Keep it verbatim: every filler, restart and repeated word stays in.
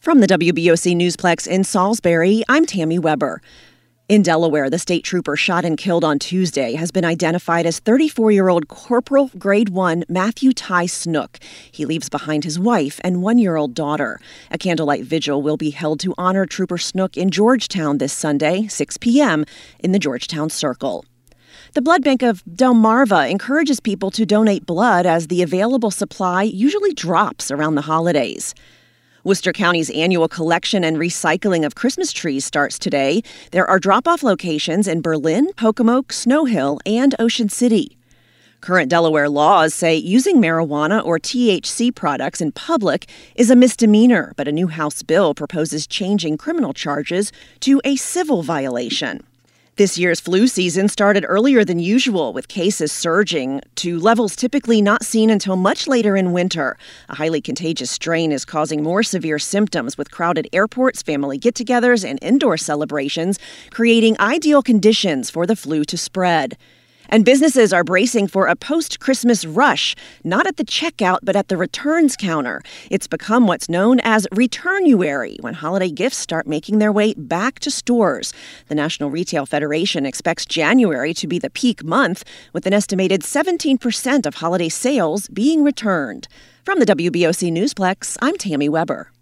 From the W B O C Newsplex in Salisbury, I'm Tammy Weber. In Delaware, the state trooper shot and killed on Tuesday has been identified as thirty-four-year-old Corporal Grade one Matthew Ty Snook. He leaves behind his wife and one-year-old daughter. A candlelight vigil will be held to honor Trooper Snook in Georgetown this Sunday, six p.m., in the Georgetown Circle. The Blood Bank of Delmarva encourages people to donate blood as the available supply usually drops around the holidays. Worcester County's annual collection and recycling of Christmas trees starts today. There are drop-off locations in Berlin, Pocomoke, Snow Hill, and Ocean City. Current Delaware laws say using marijuana or T H C products in public is a misdemeanor, but a new House bill proposes changing criminal charges to a civil violation. This year's flu season started earlier than usual, with cases surging to levels typically not seen until much later in winter. A highly contagious strain is causing more severe symptoms, with crowded airports, family get-togethers, and indoor celebrations, creating ideal conditions for the flu to spread. And businesses are bracing for a post-Christmas rush, not at the checkout, but at the returns counter. It's become what's known as Returnuary, when holiday gifts start making their way back to stores. The National Retail Federation expects January to be the peak month, with an estimated seventeen percent of holiday sales being returned. From the W B O C Newsplex, I'm Tammy Weber.